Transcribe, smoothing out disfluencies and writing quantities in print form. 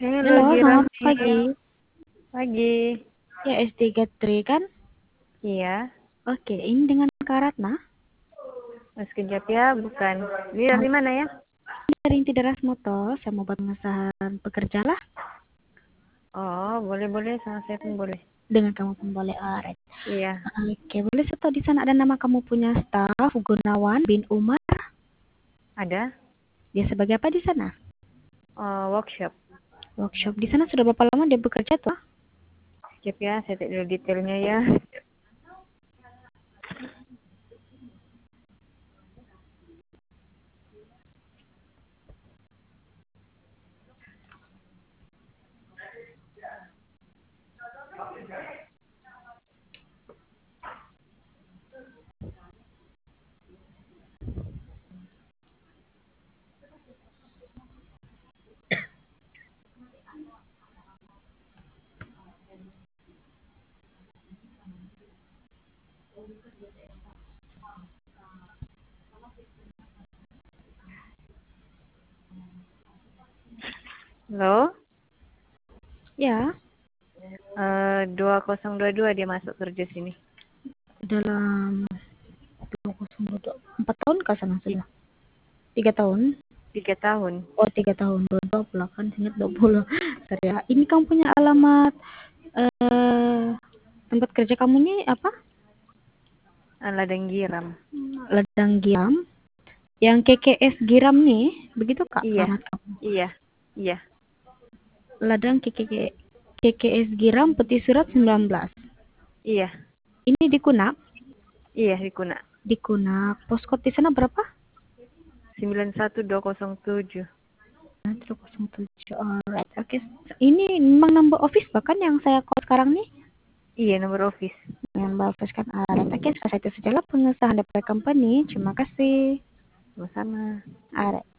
Halo, Halo, selamat Girani. pagi. Pagi. Ya, S33 kan? Iya. Oke, ini dengan Kak Ratna. Sekejap ya, bukan. Ini dari mana ya? Dari Inti Daras Motor, saya mau buat pengesahan pekerja lah. Oh, boleh-boleh. Sama saya pun boleh. Dengan kamu pun boleh. Alright. Iya. Oke, boleh saya tahu di sana ada nama kamu punya staf, Gunawan bin Umar. Ada? Dia sebagai apa di sana? Workshop. Workshop. Di sana sudah berapa lama dia bekerja tuh? Sekejap ya, saya tak dulu detailnya ya. Halo? Ya, 2022 dia masuk kerja sini. dalam 4 tahun kah sana sudah? 3 tahun? 3 tahun. Oh, 3 tahun. 20 kan, ingat 20. Sorry ya. Ini kamu punya alamat tempat kerja kamu nih apa? Ladang Giram. Ladang Giram. Yang KKS Giram nih, begitu Kak Iya. alamat kamu? Iya. Iya. Ladang KKS Giram Peti Surat 19. Iya. Ini di Kunak. Iya, di Kuna. Di Kunak. Postcode di sana berapa? 91207. 107. Alright. Oke. Ini memang number office bahkan yang saya call sekarang nih. Iya, nomor office. Yang bagus kan. Alright. Oke, saya itu sajalah pengesahan dari company. Terima kasih. Sama-sama. Alright.